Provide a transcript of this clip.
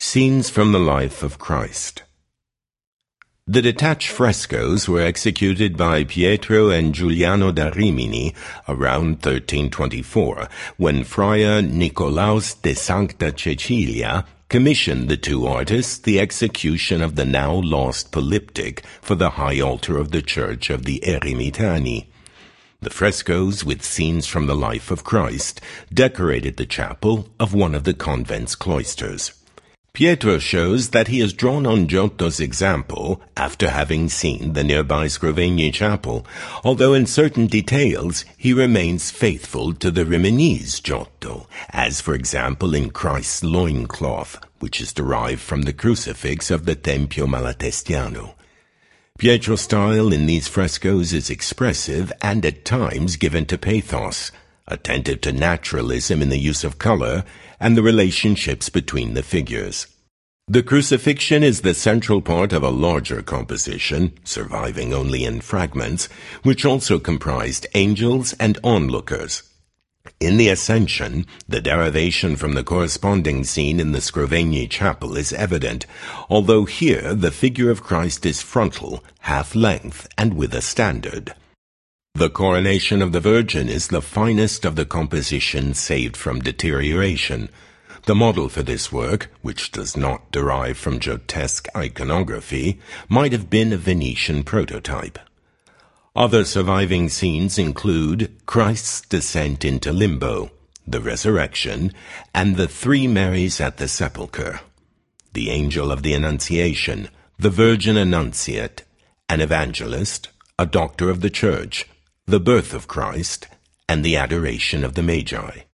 Scenes from the Life of Christ. The detached frescoes were executed by Pietro and Giuliano da Rimini around 1324, when Friar Nicolaus de Sancta Cecilia commissioned the two artists the execution of the now lost polyptych for the high altar of the Church of the Eremitani. The frescoes with scenes from the life of Christ decorated the chapel of one of the convent's cloisters. Pietro shows that he has drawn on Giotto's example after having seen the nearby Scrovegni chapel, although in certain details he remains faithful to the Riminese Giotto, as for example in Christ's loincloth, which is derived from the crucifix of the Tempio Malatestiano. Pietro's style in these frescoes is expressive and at times given to pathos, attentive to naturalism in the use of color and the relationships between the figures. The crucifixion is the central part of a larger composition, surviving only in fragments, which also comprised angels and onlookers. In the Ascension, the derivation from the corresponding scene in the Scrovegni chapel is evident, although here the figure of Christ is frontal, half-length, and with a standard. The coronation of the Virgin is the finest of the compositions saved from deterioration. The model for this work, which does not derive from Giottesque iconography, might have been a Venetian prototype. Other surviving scenes include Christ's descent into limbo, the resurrection, and the three Marys at the sepulchre, the angel of the Annunciation, the Virgin Annunciate, an evangelist, a doctor of the Church, the birth of Christ, and the adoration of the Magi.